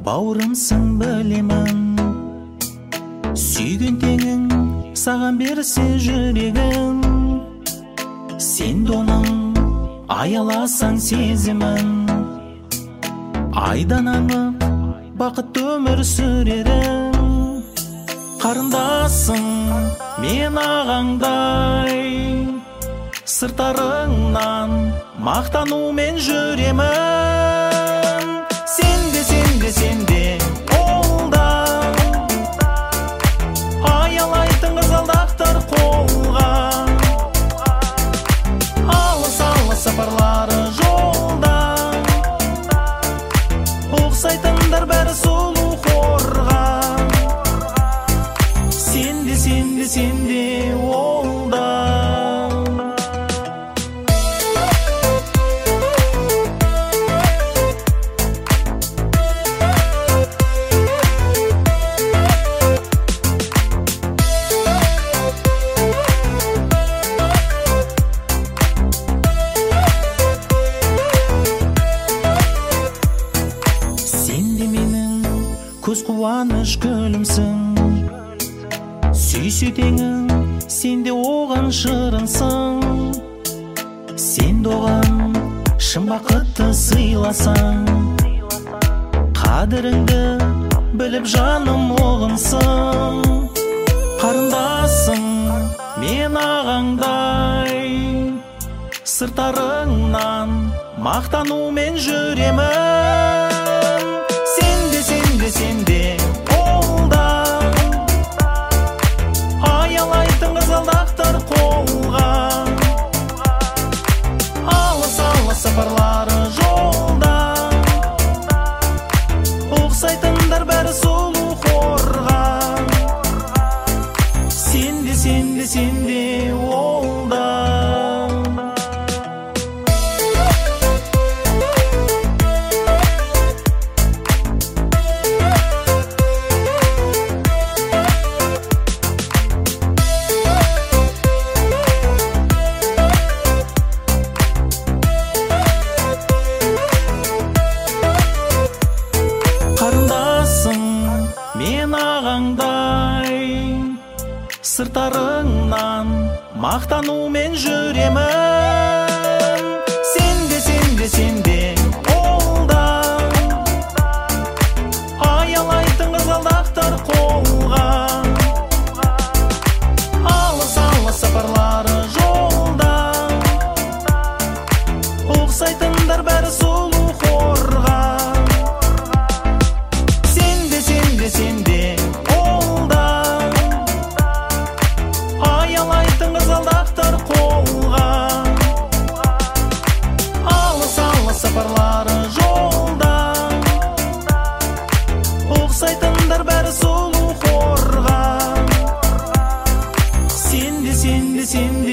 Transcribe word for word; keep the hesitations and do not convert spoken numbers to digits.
бауырымсың білемін, сүйген теңің саған берсе жүрегін, сен де оның аяласаң сезімін, айдан аңып бақытты өмір сүрерім. Қарындасың мен ағаңдай, сыртарыңнан мақтанумен жүремін. Сенде, сенде, сенде қолда, аялайтын қызғалдақтар қолға, алыс алыс сапарлары жолда, ұқсайтындар бәрі сұлу қорға. Сенде, сенде, сенде олда. Сенде менің көз қуаныш гүлімсің, сүйсе теңің сенде оған шырынсың, сенде оған шын бақытты сыйласаң, қадіріңді біліп жаным оғынсың. Қарындасың мен ағаңдай, сыртарыңнан мақтанумен жүремін. Сенде, сенде, сенде қолда, аялайтын қызғалдақтар қолға, алыс алыс сапарлары жолда, ұқсайтындар бәрі сұлу қорға. Сенде, сенде, сенде олда. Қарындасың мен ағаңдай, сыртарыңнан мақтанумен жүремін. Сенде, сенде, сенде қолда, аялайтын қызғалдақтар қолға, алыс алыс сапарлары жолда, ұқсайтындар бәрі сұлу қорға. Сенде, сенде, сенде қолда, аялайтын қызғалдақтар қолға, алыс алыс сапарлары жолда, ұқсайтындар бәрі сұлу қорға. Сенде, сенде, сенде